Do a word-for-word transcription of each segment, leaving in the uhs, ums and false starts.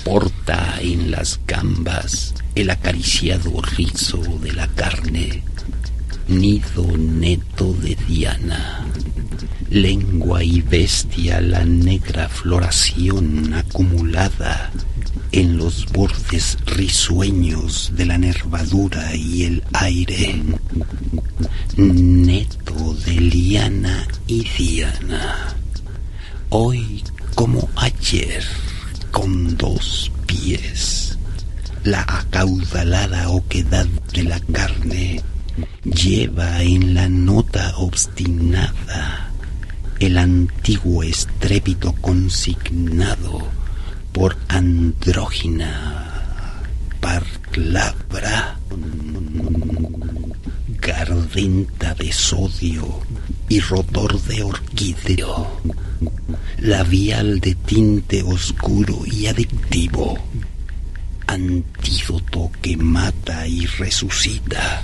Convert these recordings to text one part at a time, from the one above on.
porta en las gambas el acariciado rizo de la carne, nido neto de Diana, lengua y bestia la negra floración acumulada en los bordes risueños de la nervadura y el aire, neto de liana y Diana, hoy como ayer, con dos pies. La acaudalada oquedad de la carne lleva en la nota obstinada el antiguo estrépito consignado por andrógina parclabra, gardenta de sodio y rotor de orquídeo, labial de tinte oscuro y adictivo, antídoto que mata y resucita,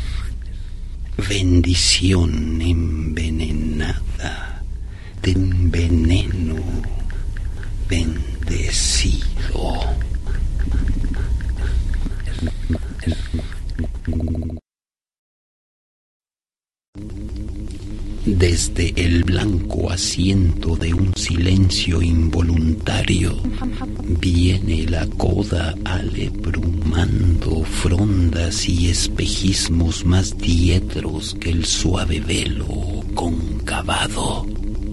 bendición envenenada de un veneno bendecido. Desde el blanco asiento de un silencio involuntario viene la coda alebrumando frondas y espejismos más dietros que el suave velo concavado.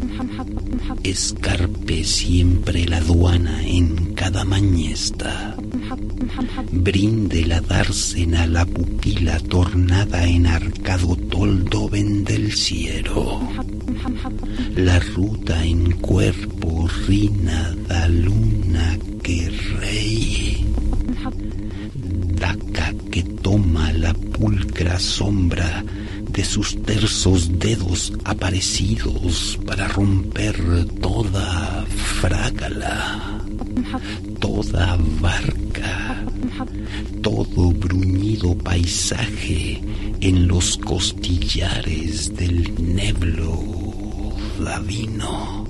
Escarpe siempre la aduana en cada mañesta, brinde la dársena la pupila tornada en arcado toldo vendelciero, la ruta en cuerpo rina da luna que rey, daca que toma la pulcra sombra de sus tersos dedos aparecidos para romper toda frágala, toda barca, todo bruñido paisaje en los costillares del neblo davino.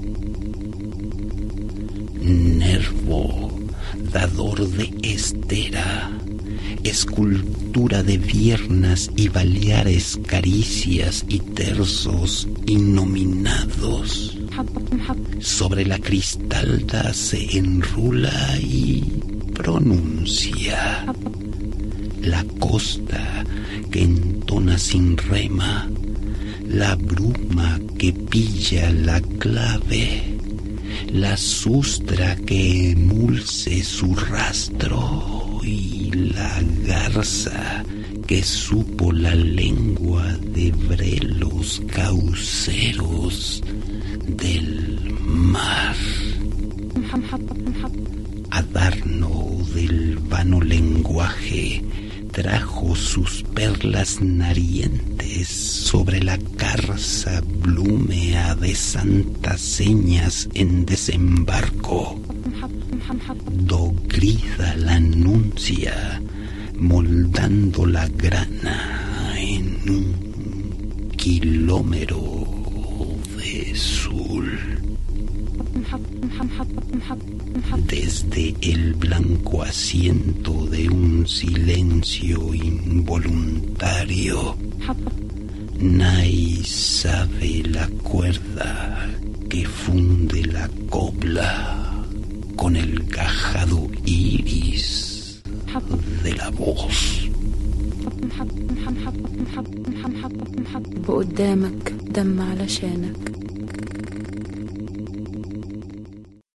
Nervo, dador de estera, escultura de viernas y baleares caricias y tersos innominados. Sobre la cristalda se enrula y pronuncia. La costa que entona sin rema, la bruma que pilla la clave, la sustra que emulse su rastro y la garza que supo la lengua de brelos cauceros del mar. Adarno del vano lenguaje trajo sus perlas narientes sobre la carza blúmea de santas señas en desembarco. Dogrida la anuncia, moldando la grana en un kilómetro de sul. Desde el blanco asiento de un silencio involuntario, nadie sabe la cuerda que funde la copla con el gajado iris de la voz. بقدامك دم علشانك